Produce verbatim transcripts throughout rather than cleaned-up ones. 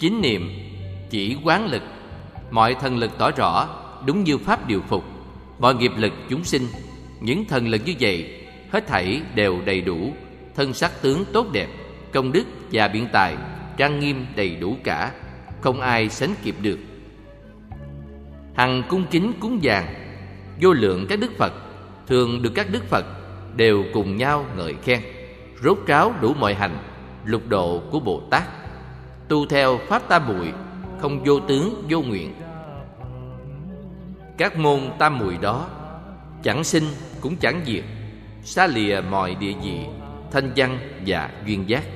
Chính niệm chỉ quán lực, mọi thần lực tỏ rõ, đúng như pháp điều phục. Mọi nghiệp lực chúng sinh, những thần lực như vậy, hết thảy đều đầy đủ, thân sắc tướng tốt đẹp, công đức và biện tài trang nghiêm đầy đủ cả, không ai sánh kịp được. Hằng cung kính cúng dường vô lượng các đức Phật, thường được các đức Phật đều cùng nhau ngợi khen, rốt ráo đủ mọi hành, lục độ của Bồ Tát, tu theo pháp tam muội, không vô tướng vô nguyện. Các môn tam muội đó chẳng sinh cũng chẳng diệt, xa lìa mọi địa vị, thanh văn và duyên giác.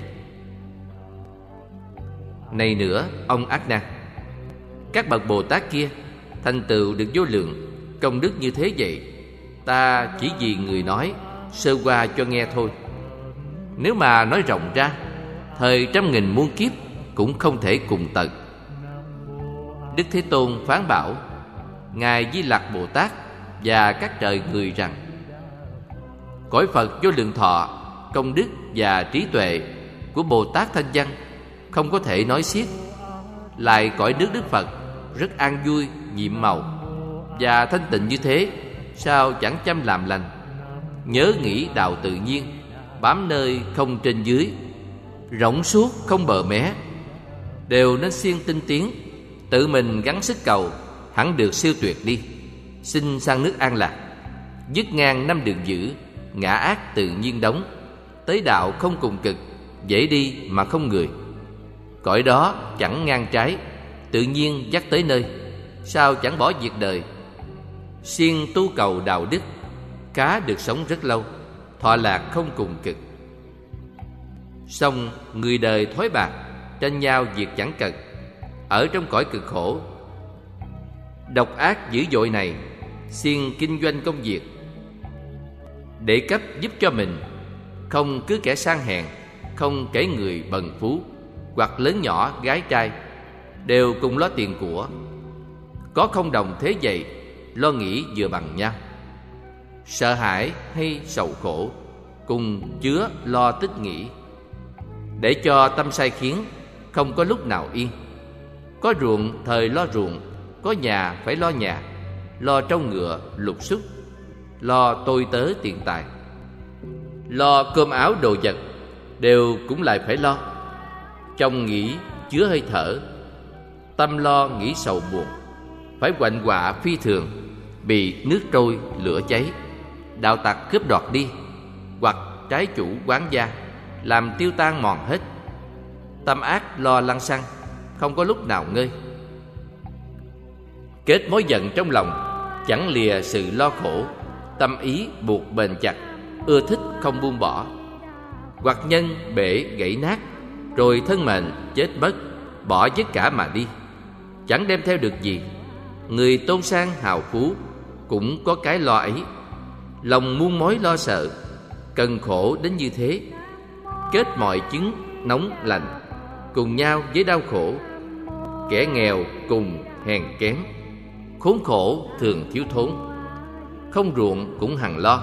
Này nữa ông Ác Nan, các bậc Bồ Tát kia thành tựu được vô lượng công đức như thế vậy, ta chỉ vì người nói sơ qua cho nghe thôi. Nếu mà nói rộng ra, thời trăm nghìn muôn kiếp cũng không thể cùng tận. Đức Thế Tôn phán bảo Ngài Di Lặc Bồ Tát và các trời người rằng: cõi Phật vô lượng thọ, công đức và trí tuệ của Bồ Tát thanh văn không có thể nói xiết. Lại cõi nước Đức Phật rất an vui, nhiệm màu và thanh tịnh như thế, sao chẳng chăm làm lành, nhớ nghĩ đạo tự nhiên, bám nơi không trên dưới, rộng suốt không bờ mé, đều nên siêng tinh tiến, tự mình gắng sức cầu, hẳn được siêu tuyệt đi. Xin sang nước an lạc, dứt ngang năm đường dữ, ngã ác tự nhiên đóng, tới đạo không cùng cực, dễ đi mà không người. Cõi đó chẳng ngang trái, tự nhiên dắt tới nơi, sao chẳng bỏ việc đời. Siêng tu cầu đạo đức, cá được sống rất lâu, thọ lạc không cùng cực. Song người đời thói bạc, tranh nhau việc chẳng cần, ở trong cõi cực khổ. Độc ác dữ dội này, siêng kinh doanh công việc, để cấp giúp cho mình, không cứ kẻ sang hèn, không kể người bần phú, hoặc lớn nhỏ gái trai, đều cùng lo tiền của. Có không đồng thế vậy, lo nghĩ vừa bằng nhau. Sợ hãi hay sầu khổ, cùng chứa lo tích nghĩ, để cho tâm sai khiến, không có lúc nào yên. Có ruộng thời lo ruộng, có nhà phải lo nhà, lo trâu ngựa lục xúc, lo tôi tớ tiền tài, lo cơm áo đồ vật, đều cũng lại phải lo. Trong nghĩ chứa hơi thở, tâm lo nghĩ sầu buồn, phải quạnh quạ phi thường, bị nước trôi lửa cháy, đạo tặc cướp đoạt đi, hoặc trái chủ quán gia làm tiêu tan mòn hết. Tâm ác lo lăng xăng, không có lúc nào ngơi. Kết mối giận trong lòng, chẳng lìa sự lo khổ, tâm ý buộc bền chặt, ưa thích không buông bỏ. Hoặc nhân bể gãy nát, rồi thân mệnh chết mất, bỏ tất cả mà đi, chẳng đem theo được gì. Người tôn sang hào phú cũng có cái lo ấy, lòng muôn mối lo sợ, cần khổ đến như thế. Kết mọi chứng nóng lạnh, cùng nhau với đau khổ. Kẻ nghèo cùng hèn kém, khốn khổ thường thiếu thốn, không ruộng cũng hằng lo.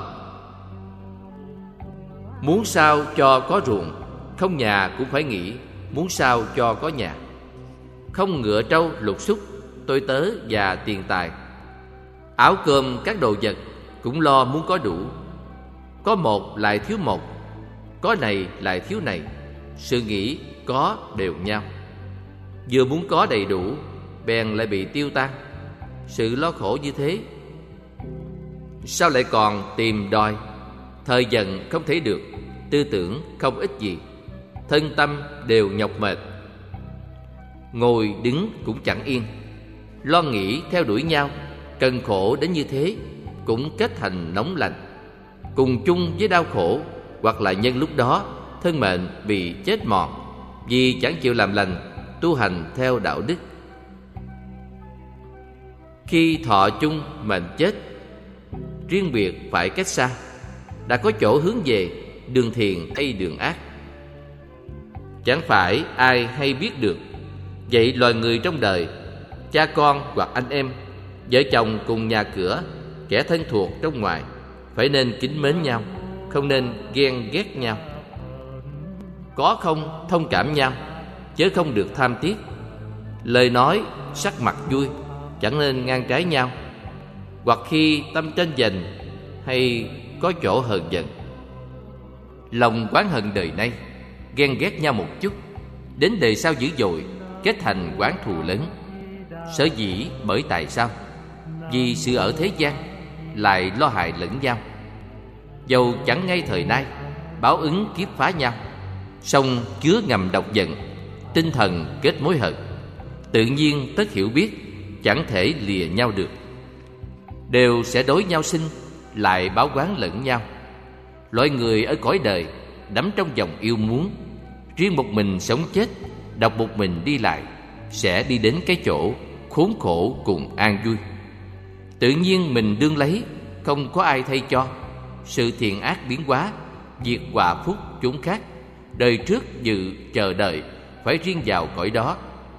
Muốn sao cho có ruộng, không nhà cũng phải nghĩ muốn sao cho có nhà. Không ngựa trâu lục xúc, tôi tớ và tiền tài. Áo cơm các đồ vật cũng lo muốn có đủ. Có một lại thiếu một, có này lại thiếu này, sự nghĩ có đều nhau. Vừa muốn có đầy đủ, bèn lại bị tiêu tan. Sự lo khổ như thế, sao lại còn tìm đòi? Thời giận không thể được, tư tưởng không ích gì, thân tâm đều nhọc mệt. Ngồi đứng cũng chẳng yên, lo nghĩ theo đuổi nhau, cần khổ đến như thế, cũng kết thành nóng lạnh, cùng chung với đau khổ. Hoặc là nhân lúc đó thân mệnh bị chết mòn, vì chẳng chịu làm lành, tu hành theo đạo đức. Khi thọ chung mệnh chết, riêng biệt phải cách xa, đã có chỗ hướng về, đường thiền hay đường ác, chẳng phải ai hay biết được. Vậy loài người trong đời, cha con hoặc anh em, vợ chồng cùng nhà cửa, kẻ thân thuộc trong ngoài, phải nên kính mến nhau, không nên ghen ghét nhau. Có không thông cảm nhau, chớ không được tham tiếc. Lời nói, sắc mặt vui, chẳng nên ngang trái nhau. Hoặc khi tâm tranh giành hay có chỗ hờn giận. Lòng oán hận đời nay, ghen ghét nhau một chút, đến đời sau dữ dội, kết thành oán thù lớn. Sở dĩ bởi tại sao? Vì sự ở thế gian lại lo hại lẫn nhau. Dầu chẳng ngay thời nay báo ứng kiếp phá nhau, song chứa ngầm độc giận, tinh thần kết mối hận. Tự nhiên tất hiểu biết, chẳng thể lìa nhau được. Đều sẽ đối nhau sinh, lại báo oán lẫn nhau. Loại người ở cõi đời đắm trong dòng yêu muốn, riêng một mình sống chết, độc một mình đi lại, sẽ đi đến cái chỗ khốn khổ cùng an vui. Tự nhiên mình đương lấy, không có ai thay cho. Sự thiện ác biến hóa, diệt hòa phúc chúng khác. Đời trước dự chờ đợi, phải riêng vào cõi đó.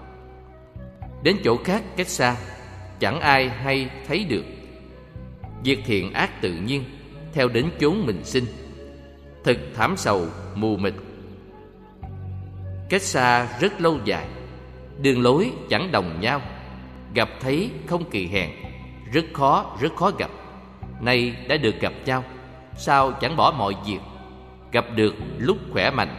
Đến chỗ khác cách xa, chẳng ai hay thấy được. Việc thiện ác tự nhiên theo đến chốn mình sinh, thực thảm sầu mù mịt. Cách xa rất lâu dài, đường lối chẳng đồng nhau. Gặp thấy không kỳ hèn, rất khó rất khó gặp. Nay đã được gặp nhau, sao chẳng bỏ mọi việc, gặp được lúc khỏe mạnh.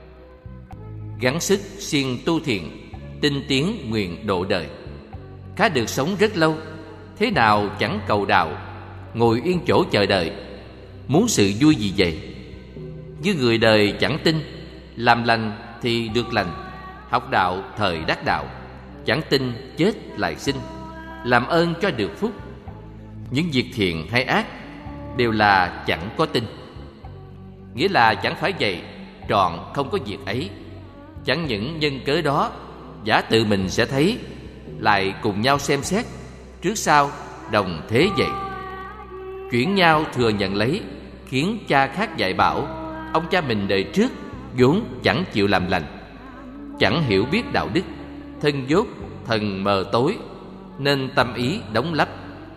Gắng sức siêng tu thiện, tinh tiến nguyện độ đời. Khá được sống rất lâu, thế nào chẳng cầu đạo, ngồi yên chỗ chờ đợi. Muốn sự vui gì vậy? Như người đời chẳng tin, làm lành thì được lành, học đạo thời đắc đạo, chẳng tin chết lại sinh, làm ơn cho được phúc. Những việc thiện hay ác đều là chẳng có tin. Nghĩa là chẳng phải vậy, trọn không có việc ấy. Chẳng những nhân cớ đó, giả tự mình sẽ thấy, lại cùng nhau xem xét, trước sau đồng thế vậy. Chuyển nhau thừa nhận lấy, khiến cha khác dạy bảo. Ông cha mình đời trước vốn chẳng chịu làm lành, chẳng hiểu biết đạo đức, thân dốt thần mờ tối, nên tâm ý đóng lấp.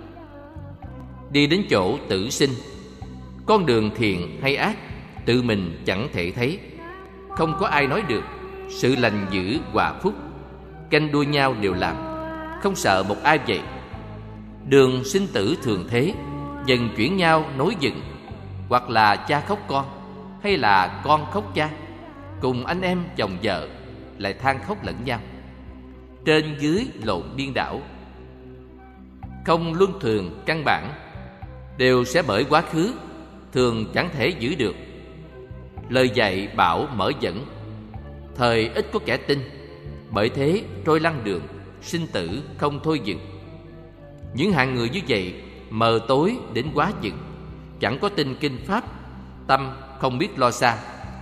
Đi đến chỗ tử sinh, con đường thiện hay ác tự mình chẳng thể thấy. Không có ai nói được sự lành dữ hòa phúc, canh đua nhau đều làm, không sợ một ai vậy. Đường sinh tử thường thế, dần chuyển nhau nối dựng. Hoặc là cha khóc con, hay là con khóc cha, cùng anh em chồng vợ lại than khóc lẫn nhau. Trên dưới lộn điên đảo, không luân thường căn bản, đều sẽ bởi quá khứ, thường chẳng thể giữ được. Lời dạy bảo mở dẫn, thời ít có kẻ tin, bởi thế trôi lăn đường, sinh tử không thôi dừng. Những hạng người như vậy mờ tối đến quá chừng, chẳng có tin kinh pháp, tâm không biết lo xa.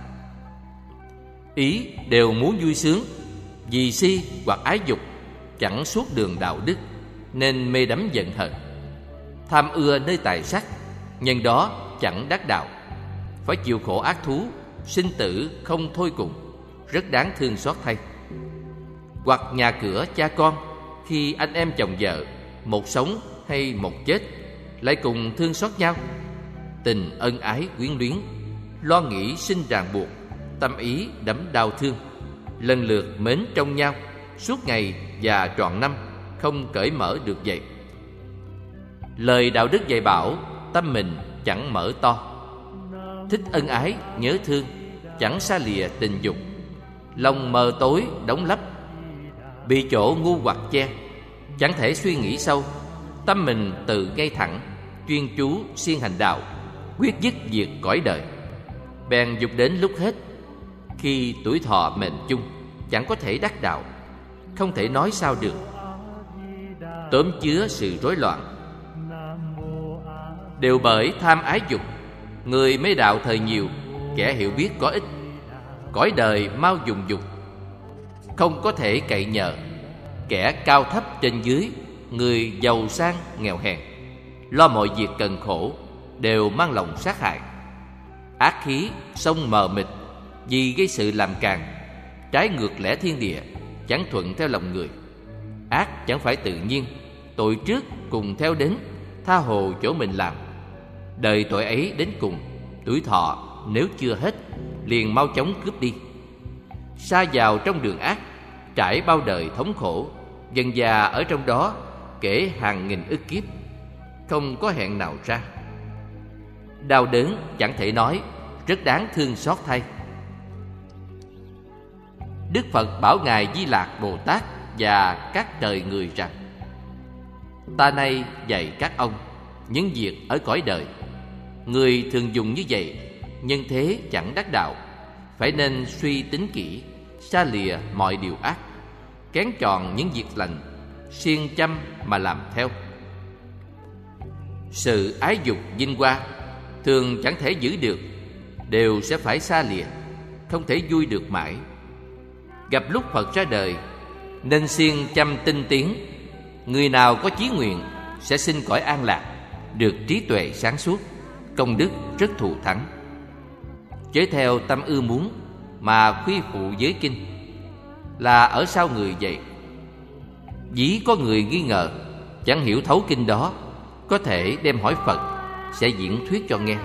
Ý đều muốn vui sướng, vì si hoặc ái dục, chẳng suốt đường đạo đức, nên mê đắm giận hờn. Tham ưa nơi tài sắc, nhân đó chẳng đắc đạo, phải chịu khổ ác thú, sinh tử không thôi cùng, rất đáng thương xót thay. Hoặc nhà cửa cha con, khi anh em chồng vợ, một sống hay một chết, lại cùng thương xót nhau. Tình ân ái quyến luyến, lo nghĩ sinh ràng buộc, tâm ý đắm đau thương, lần lượt mến trong nhau, suốt ngày và trọn năm, không cởi mở được vậy. Lời đạo đức dạy bảo, tâm mình chẳng mở to, thích ân ái nhớ thương, chẳng xa lìa tình dục, lòng mờ tối đóng lấp, bị chỗ ngu hoặc che, chẳng thể suy nghĩ sâu. Tâm mình tự ngay thẳng, chuyên chú siêng hành đạo, quyết dứt diệt cõi đời. Bèn dục đến lúc hết, khi tuổi thọ mệnh chung, chẳng có thể đắc đạo, không thể nói sao được. Tóm chứa sự rối loạn, đều bởi tham ái dục. Người mê đạo thời nhiều, kẻ hiểu biết có ít. Cõi đời mau dùng dục, không có thể cậy nhờ. Kẻ cao thấp trên dưới, người giàu sang nghèo hèn, lo mọi việc cần khổ, đều mang lòng sát hại. Ác khí sông mờ mịt, vì gây sự làm càng, trái ngược lẽ thiên địa, chẳng thuận theo lòng người. Ác chẳng phải tự nhiên, tội trước cùng theo đến, tha hồ chỗ mình làm. Đời tội ấy đến cùng, tuổi thọ nếu chưa hết, liền mau chóng cướp đi. Sa vào trong đường ác, trải bao đời thống khổ, dần dà ở trong đó kể hàng nghìn ức kiếp, không có hẹn nào ra. Đau đớn chẳng thể nói, rất đáng thương xót thay. Đức Phật bảo Ngài Di Lạc Bồ Tát và các trời người rằng: ta nay dạy các ông những việc ở cõi đời. Người thường dùng như vậy, nhân thế chẳng đắc đạo, phải nên suy tính kỹ, xa lìa mọi điều ác, kén chọn những việc lành, siêng chăm mà làm theo. Sự ái dục vinh hoa thường chẳng thể giữ được, đều sẽ phải xa lìa, không thể vui được mãi. Gặp lúc Phật ra đời, nên siêng chăm tinh tiến. Người nào có chí nguyện sẽ sinh cõi an lạc, được trí tuệ sáng suốt, công đức rất thù thắng. Chớ theo tâm ưa muốn mà khuy phụ giới kinh, là ở sau người vậy. Dĩ có người nghi ngờ, chẳng hiểu thấu kinh đó, có thể đem hỏi Phật, sẽ diễn thuyết cho nghe.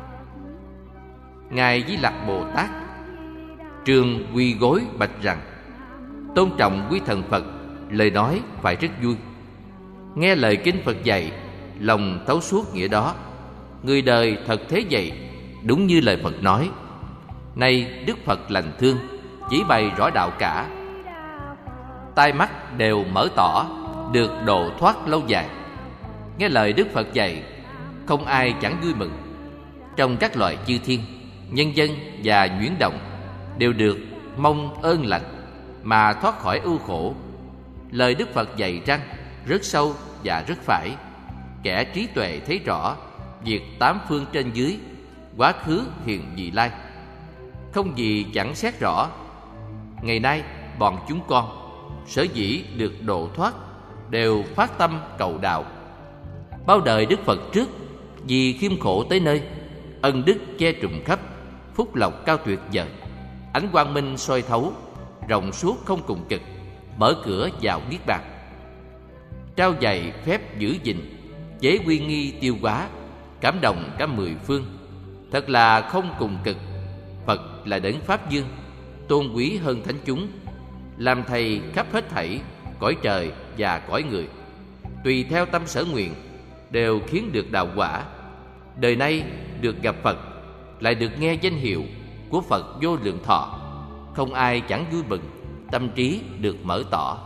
Ngài Di Lặc Bồ Tát trường quỳ gối bạch rằng: tôn trọng quý thần Phật, lời nói phải rất vui. Nghe lời kinh Phật dạy, lòng thấu suốt nghĩa đó. Người đời thật thế vậy, đúng như lời Phật nói. Nay Đức Phật lành thương, chỉ bày rõ đạo cả. Tai mắt đều mở tỏ, được độ thoát lâu dài. Nghe lời Đức Phật dạy, không ai chẳng vui mừng. Trong các loài chư thiên, nhân dân và nhuyễn động đều được mong ơn lành mà thoát khỏi ưu khổ. Lời Đức Phật dạy răng rất sâu và rất phải. Kẻ trí tuệ thấy rõ việc tám phương trên dưới, quá khứ hiện vị lai, không gì chẳng xét rõ. Ngày nay bọn chúng con sở dĩ được độ thoát, đều phát tâm cầu đạo. Bao đời Đức Phật trước, vì khiêm khổ tới nơi, ân đức che trùm khắp, phúc lộc cao tuyệt vời. Ánh quang minh soi thấu, rộng suốt không cùng cực, mở cửa vào niết bàn. Trao dạy phép giữ gìn, chế uy nghi tiêu hóa, cảm động cả mười phương. Thật là không cùng cực. Phật là đấng Pháp Dương, tôn quý hơn thánh chúng, làm thầy khắp hết thảy cõi trời và cõi người. Tùy theo tâm sở nguyện, đều khiến được đạo quả. Đời nay được gặp Phật, lại được nghe danh hiệu của Phật vô lượng thọ, không ai chẳng vui mừng, tâm trí được mở tỏ.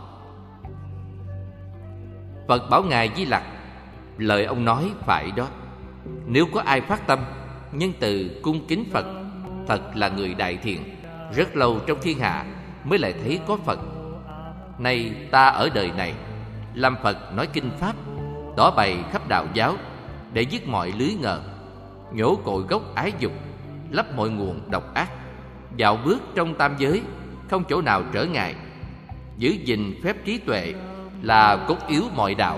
Phật bảo Ngài Di Lặc: lời ông nói phải đó. Nếu có ai phát tâm nhân từ cung kính Phật, thật là người đại thiện. Rất lâu trong thiên hạ mới lại thấy có Phật. Nay ta ở đời này làm Phật nói kinh pháp, tỏ bày khắp đạo giáo, để dứt mọi lưới ngờ, nhổ cội gốc ái dục, lấp mọi nguồn độc ác. Dạo bước trong tam giới, không chỗ nào trở ngại. Giữ gìn phép trí tuệ là cốt yếu mọi đạo.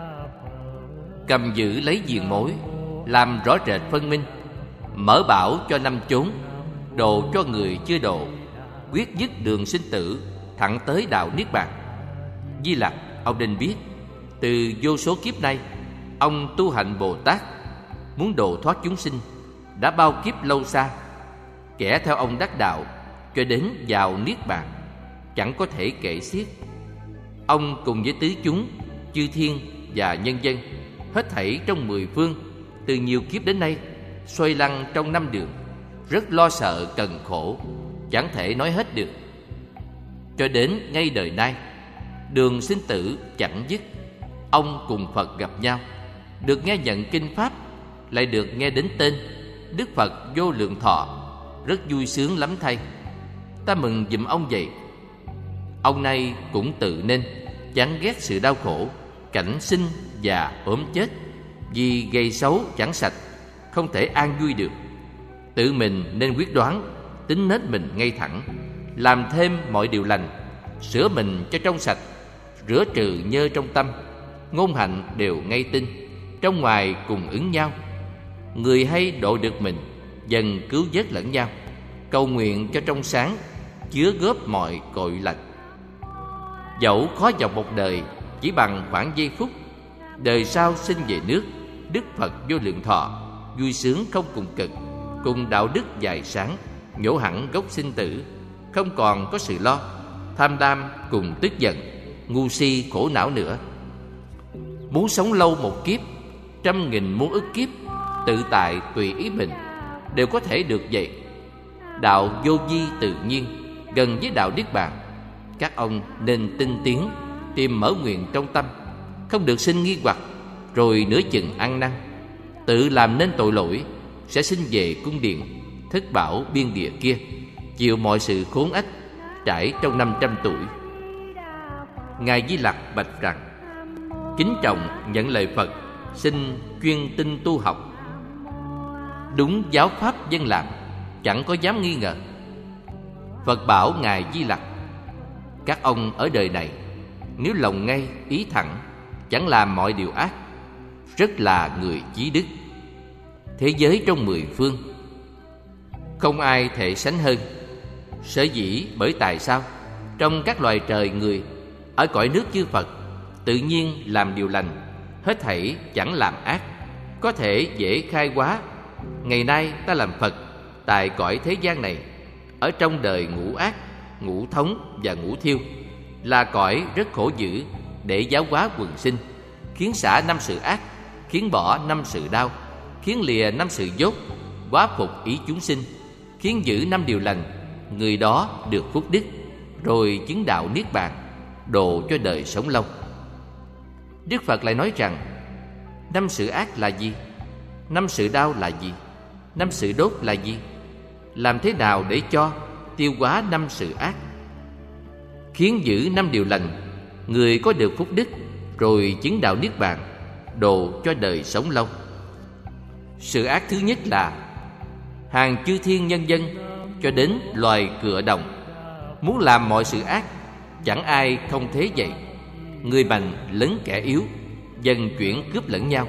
Cầm giữ lấy diền mối, làm rõ rệt phân minh. Mở bảo cho năm chốn, độ cho người chưa độ. Quyết dứt đường sinh tử, thẳng tới đạo niết bàn. Di Lặc, ông nên biết, từ vô số kiếp nay, ông tu hành Bồ Tát, muốn độ thoát chúng sinh, đã bao kiếp lâu xa. Kẻ theo ông đắc đạo, cho đến vào niết bàn, chẳng có thể kể xiết. Ông cùng với tứ chúng, chư thiên và nhân dân, hết thảy trong mười phương, từ nhiều kiếp đến nay, xoay lăn trong năm đường, rất lo sợ cần khổ, chẳng thể nói hết được. Cho đến ngay đời nay, đường sinh tử chẳng dứt. Ông cùng Phật gặp nhau, được nghe nhận kinh pháp, lại được nghe đến tên Đức Phật vô lượng thọ, rất vui sướng lắm thay. Ta mừng giùm ông vậy. Ông nay cũng tự nên chán ghét sự đau khổ, cảnh sinh và ốm chết, vì gây xấu chẳng sạch, không thể an vui được. Tự mình nên quyết đoán, tính nết mình ngay thẳng, làm thêm mọi điều lành, sửa mình cho trong sạch, rửa trừ nhơ trong tâm, ngôn hạnh đều ngay tinh, trong ngoài cùng ứng nhau. Người hay độ được mình, dần cứu vớt lẫn nhau, cầu nguyện cho trong sáng, chứa góp mọi cội lành. Dẫu khó dòng một đời, chỉ bằng khoảng giây phút, đời sau sinh về nước Đức Phật vô lượng thọ, vui sướng không cùng cực, cùng đạo đức dài sáng, nhổ hẳn gốc sinh tử, không còn có sự lo. tham lam cùng tức giận, ngu si khổ não nữa. Muốn sống lâu một kiếp, trăm nghìn muôn ức kiếp, tự tại tùy ý mình, đều có thể được vậy. Đạo vô vi tự nhiên, gần với đạo niết bàn. Các ông nên tinh tiến, tìm mở nguyện trong tâm, không được sinh nghi hoặc, rồi nửa chừng ăn năn, tự làm nên tội lỗi, sẽ sinh về cung điện thất bảo biên địa kia, chịu mọi sự khốn ách, trải trong năm trăm tuổi. Ngài Di Lặc bạch rằng: kính trọng nhận lời Phật, xin chuyên tinh tu học, đúng giáo pháp dân làm, chẳng có dám nghi ngờ. Phật bảo Ngài Di Lặc: các ông ở đời này, nếu lòng ngay ý thẳng, chẳng làm mọi điều ác, rất là người chí đức. Thế giới trong mười phương, không ai thể sánh hơn. Sở dĩ bởi tại sao trong các loài trời người, ở cõi nước chư Phật, tự nhiên làm điều lành, hết thảy chẳng làm ác, có thể dễ khai hóa. Ngày nay ta làm Phật tại cõi thế gian này, ở trong đời ngũ ác, ngũ thống và ngũ thiêu, là cõi rất khổ dữ, để giáo hóa quần sinh, khiến xả năm sự ác, khiến bỏ năm sự đau, khiến lìa năm sự dốt, hóa phục ý chúng sinh, khiến giữ năm điều lành. Người đó được phúc đức, rồi chứng đạo niết bàn, độ cho đời sống lâu. Đức Phật lại nói rằng: năm sự ác là gì? Năm sự đau là gì? Năm sự đốt là gì? Làm thế nào để cho tiêu hóa năm sự ác, khiến giữ năm điều lành, người có được phúc đức, rồi chứng đạo niết bàn, độ cho đời sống lâu? Sự ác thứ nhất là hàng chư thiên nhân dân cho đến loài cựa đồng, muốn làm mọi sự ác, chẳng ai không thế vậy. Người mạnh lấn kẻ yếu, dần chuyển cướp lẫn nhau,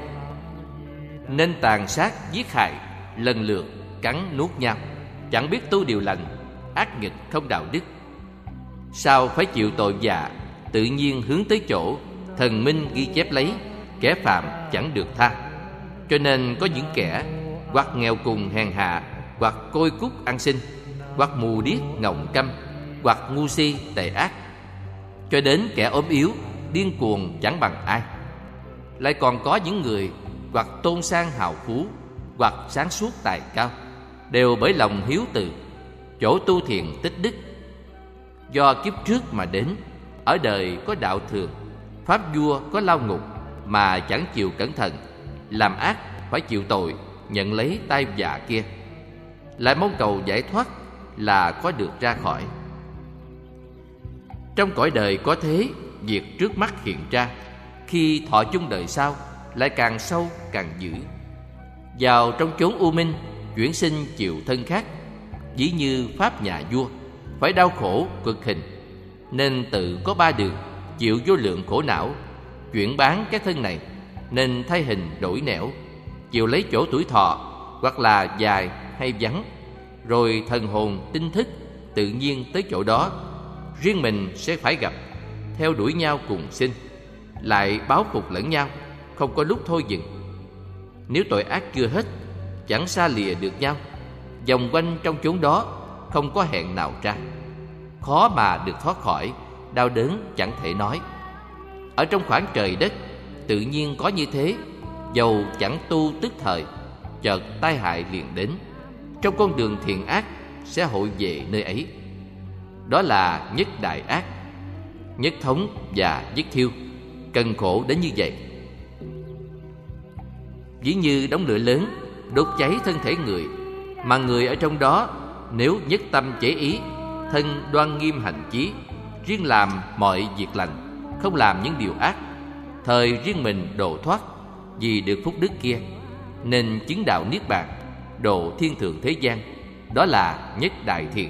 nên tàn sát giết hại, lần lượt cắn nuốt nhau, chẳng biết tu điều lành, ác nghịch không đạo đức. Sao phải chịu tội dạ, tự nhiên hướng tới chỗ thần minh ghi chép lấy, kẻ phạm chẳng được tha. Cho nên có những kẻ hoặc nghèo cùng hèn hạ, hoặc côi cút ăn xin, hoặc mù điếc ngọng câm, hoặc ngu si tệ ác, cho đến kẻ ốm yếu, điên cuồng chẳng bằng ai. Lại còn có những người hoặc tôn sang hào phú, hoặc sáng suốt tài cao, đều bởi lòng hiếu từ, chỗ tu thiền tích đức. Do kiếp trước mà đến, ở đời có đạo thường, pháp vua có lao ngục, mà chẳng chịu cẩn thận, làm ác phải chịu tội, nhận lấy tai vạ kia. Lại mong cầu giải thoát là có được ra khỏi. Trong cõi đời có thế, việc trước mắt hiện ra, khi thọ chung đời sau, lại càng sâu càng dữ. Vào trong chốn u minh, chuyển sinh chịu thân khác, dĩ như pháp nhà vua, phải đau khổ cực hình, nên tự có ba đường, chịu vô lượng khổ não. Chuyển bán cái thân này, nên thay hình đổi nẻo, chịu lấy chỗ tuổi thọ, hoặc là dài hay vắng, rồi thần hồn tinh thức tự nhiên tới chỗ đó, riêng mình sẽ phải gặp, theo đuổi nhau cùng sinh, lại báo phục lẫn nhau, không có lúc thôi dừng. Nếu tội ác chưa hết, chẳng xa lìa được nhau, vòng quanh trong chốn đó, không có hẹn nào ra, khó mà được thoát khỏi, đau đớn chẳng thể nói. Ở trong khoảng trời đất, tự nhiên có như thế, dầu chẳng tu tức thời, chợt tai hại liền đến. Trong con đường thiện ác sẽ hội về nơi ấy. Đó là nhất đại ác, nhất thống và nhất thiêu, cần khổ đến như vậy. Ví như đống lửa lớn đốt cháy thân thể người, mà người ở trong đó nếu nhất tâm chế ý, thân đoan nghiêm hành chí, riêng làm mọi việc lành, không làm những điều ác, thời riêng mình độ thoát, vì được phúc đức kia, nên chứng đạo niết bàn, độ thiên thượng thế gian. Đó là nhất đại thiện.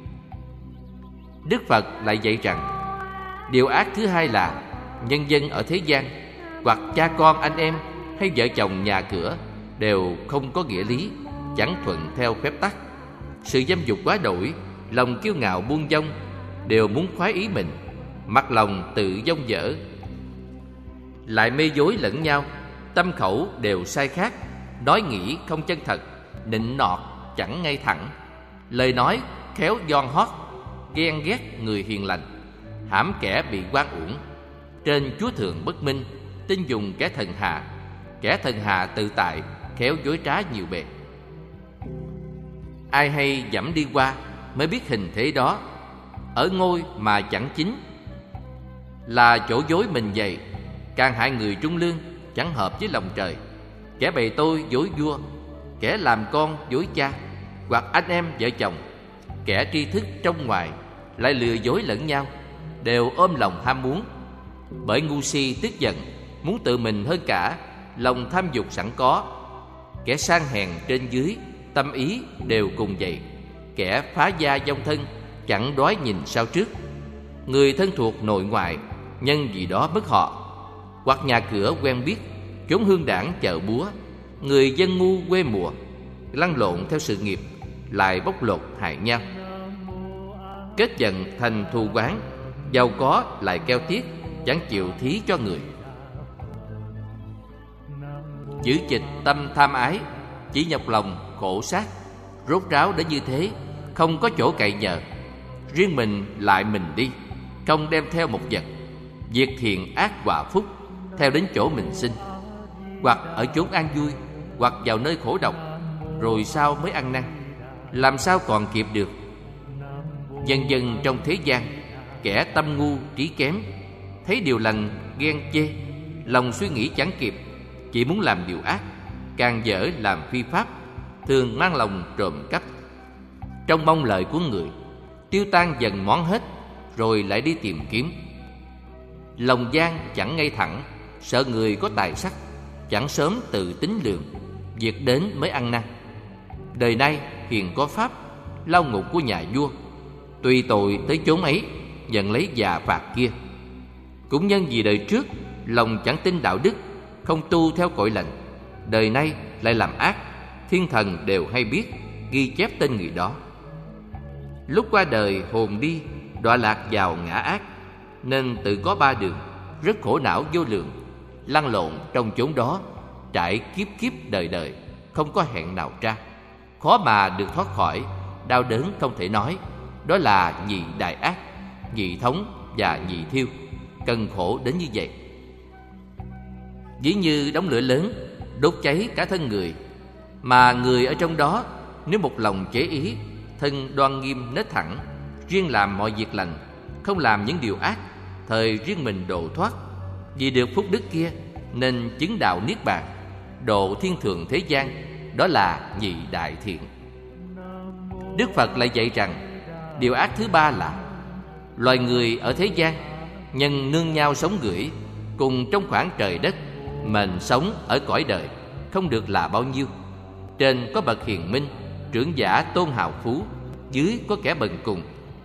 Đức Phật lại dạy rằng, điều ác thứ hai là nhân dân ở thế gian, hoặc cha con anh em hay vợ chồng nhà cửa, đều không có nghĩa lý, chẳng thuận theo phép tắc. Sự dâm dục quá đổi, lòng kiêu ngạo buông dông, đều muốn khoái ý mình, mặt lòng tự dông dở, lại mê dối lẫn nhau, tâm khẩu đều sai khác, nói nghĩ không chân thật, nịnh nọt chẳng ngay thẳng, lời nói khéo giòn hót, ghen ghét người hiền lành, hãm kẻ bị oan uổng. Trên chúa thượng bất minh, tin dùng kẻ thần hạ. Kẻ thần hạ tự tại, khéo dối trá nhiều bề. Ai hay dẫm đi qua mới biết hình thế đó. Ở ngôi mà chẳng chính, là chỗ dối mình vậy. Càng hại người trung lương, chẳng hợp với lòng trời. Kẻ bày tôi dối vua, kẻ làm con dối cha, hoặc anh em vợ chồng. Kẻ tri thức trong ngoài lại lừa dối lẫn nhau, đều ôm lòng ham muốn. Bởi ngu si tức giận, muốn tự mình hơn cả, lòng tham dục sẵn có. Kẻ sang hèn trên dưới, tâm ý đều cùng vậy. Kẻ phá gia dông thân, chẳng đoái nhìn sao trước. Người thân thuộc nội ngoại, nhân vì đó mất họ. Hoặc nhà cửa quen biết, chốn hương đảng chợ búa. Người dân ngu quê mùa, lăn lộn theo sự nghiệp, lại bóc lột hại nhau. Kết giận thành thù oán, giàu có lại keo tiếc, chẳng chịu thí cho người. Giữ chịch tâm tham ái, chỉ nhọc lòng khổ sát. Rốt ráo đến như thế, không có chỗ cậy nhờ. Riêng mình lại mình đi, không đem theo một vật. Việc thiện ác quả phúc, theo đến chỗ mình sinh. Hoặc ở chốn an vui, hoặc vào nơi khổ độc, rồi sao mới ăn năn, làm sao còn kịp được. Dần dần trong thế gian, kẻ tâm ngu trí kém, thấy điều lành ghen chê, lòng suy nghĩ chẳng kịp, chỉ muốn làm điều ác, càng dở làm phi pháp, thường mang lòng trộm cắp. Trong mong lợi của người, tiêu tan dần món hết, rồi lại đi tìm kiếm. Lòng gian chẳng ngay thẳng, sợ người có tài sắc, chẳng sớm tự tính lượng, việc đến mới ăn năn. Đời nay hiền có pháp, lao ngục của nhà vua, tùy tội tới chốn ấy, nhận lấy già phạt kia. Cũng nhân vì đời trước lòng chẳng tin đạo đức, không tu theo cội lành, đời nay lại làm ác, thiên thần đều hay biết, ghi chép tên người đó. Lúc qua đời hồn đi, đọa lạc vào ngã ác, nên tự có ba đường, rất khổ não vô lượng, lăn lộn trong chốn đó, trải kiếp kiếp đời đời, không có hẹn nào ra, khó mà được thoát khỏi, đau đớn không thể nói. Đó là nhị đại ác, nhị thống và nhị thiêu, cần khổ đến như vậy. Ví như đống lửa lớn đốt cháy cả thân người, mà người ở trong đó nếu một lòng chế ý, thân đoan nghiêm nết thẳng, riêng làm mọi việc lành, không làm những điều ác, thời riêng mình độ thoát. Vì được phúc đức kia nên chứng đạo niết bàn, độ thiên thượng thế gian, đó là nhị đại thiện. Đức Phật lại dạy rằng điều ác thứ ba là loài người ở thế gian, nhân nương nhau sống gửi, cùng trong khoảng trời đất, mền sống ở cõi đời, không được là bao nhiêu. Trên có bậc hiền minh, trưởng giả tôn hào phú, dưới có kẻ bần cùng,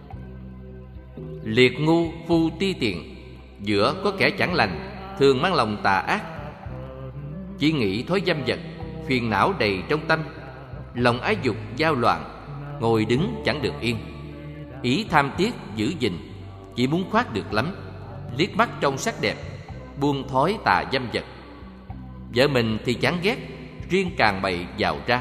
liệt ngu phu ti tiện, giữa có kẻ chẳng lành, thường mang lòng tà ác. Chỉ nghĩ thói dâm vật, phiền não đầy trong tâm, lòng ái dục giao loạn, ngồi đứng chẳng được yên. Ý tham tiếc giữ gìn, chỉ muốn khoác được lắm, liếc mắt trong sắc đẹp, buông thói tà dâm vật. Vợ mình thì chán ghét, riêng càng bày vào ra,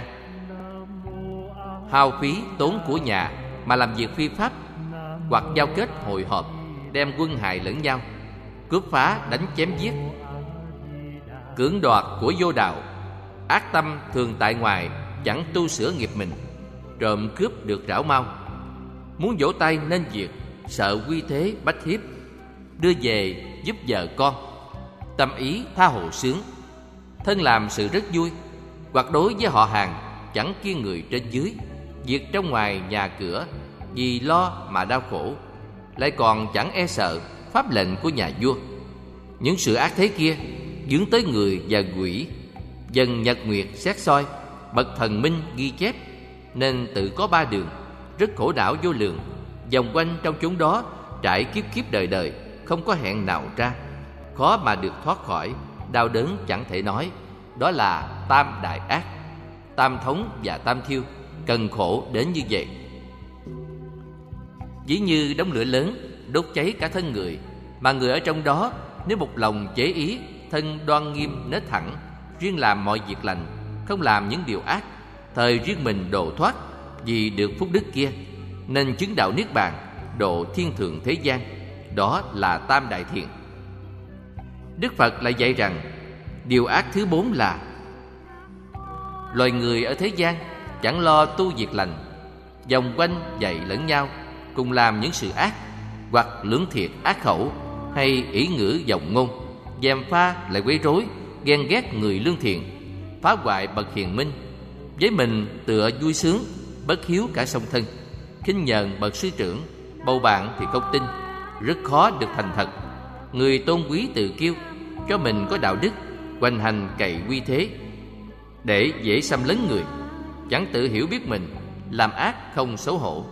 hao phí tốn của nhà mà làm việc phi pháp, hoặc giao kết hội họp, đem quân hại lẫn nhau, cướp phá đánh chém giết, cưỡng đoạt của vô đạo. Ác tâm thường tại ngoài, chẳng tu sửa nghiệp mình, trộm cướp được rảo mau. Muốn vỗ tay nên việc, sợ quy thế bách hiếp, đưa về giúp vợ con, tâm ý tha hồ sướng. Thân làm sự rất vui, hoặc đối với họ hàng chẳng kiêng người trên dưới, việc trong ngoài nhà cửa vì lo mà đau khổ, lại còn chẳng e sợ pháp lệnh của nhà vua. Những sự ác thế kia dướng tới người và quỷ, dần nhật nguyệt xét soi, bậc thần minh ghi chép, nên tự có ba đường, rất khổ đảo vô lượng, vòng quanh trong chúng đó, trải kiếp kiếp đời đời, không có hẹn nào ra, khó mà được thoát khỏi, đau đớn chẳng thể nói. Đó là tam đại ác, tam thống và tam thiêu, cần khổ đến như vậy. Ví như đống lửa lớn đốt cháy cả thân người, mà người ở trong đó nếu một lòng chế ý, thân đoan nghiêm nết thẳng, riêng làm mọi việc lành, không làm những điều ác, thời riêng mình độ thoát, vì được phúc đức kia, nên chứng đạo niết bàn, độ thiên thượng thế gian, đó là tam đại thiện. Đức Phật lại dạy rằng điều ác thứ bốn là loài người ở thế gian chẳng lo tu việc lành, vòng quanh dạy lẫn nhau, cùng làm những sự ác, hoặc lưỡng thiệt ác khẩu, hay ỷ ngữ vọng ngôn, gièm pha lại quấy rối, ghen ghét người lương thiện, phá hoại bậc hiền minh, với mình tựa vui sướng, bất hiếu cả song thân, khinh nhờn bậc sư trưởng, bầu bạn thì không tin, rất khó được thành thật. Người tôn quý tự kiêu, cho mình có đạo đức, hoành hành cậy uy thế, để dễ xâm lấn người, chẳng tự hiểu biết mình, làm ác không xấu hổ.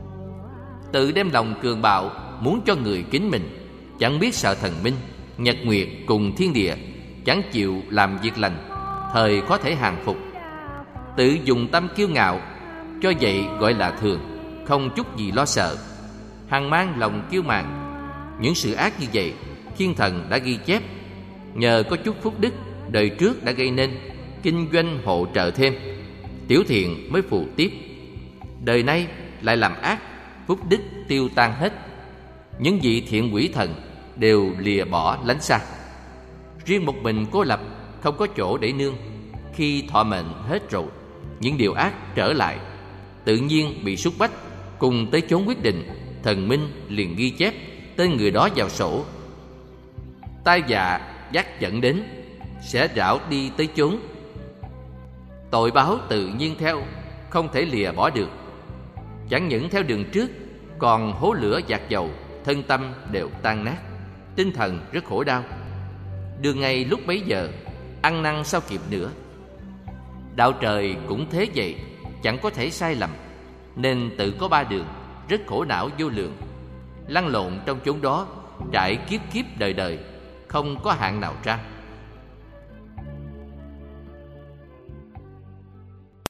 Tự đem lòng cường bạo, muốn cho người kính mình, chẳng biết sợ thần minh, nhật nguyệt cùng thiên địa, chẳng chịu làm việc lành, thời có thể hàng phục. Tự dùng tâm kiêu ngạo, cho vậy gọi là thường, không chút gì lo sợ. Hằng mang lòng kiêu mạn, những sự ác như vậy thiên thần đã ghi chép. Nhờ có chút phúc đức đời trước đã gây nên, kinh doanh hộ trợ thêm, tiểu thiện mới phù tiếp. Đời nay lại làm ác, phúc đức tiêu tan hết. Những vị thiện quỷ thần đều lìa bỏ lánh xa. Riêng một mình cô lập, không có chỗ để nương. Khi thọ mệnh hết rồi, những điều ác trở lại, tự nhiên bị sút bách. Cùng tới chốn quyết định, thần minh liền ghi chép tên người đó vào sổ. Tai vạ dắt dẫn đến, sẽ rảo đi tới chốn. Tội báo tự nhiên theo, không thể lìa bỏ được. Chẳng những theo đường trước, còn hố lửa dạt dầu, thân tâm đều tan nát, tinh thần rất khổ đau. Đường ngày lúc bấy giờ, ăn năn sao kịp nữa. Đạo trời cũng thế vậy, chẳng có thể sai lầm, nên tự có ba đường, rất khổ não vô lượng. Lăn lộn trong chốn đó, trải kiếp kiếp đời đời, không có hạn nào ra.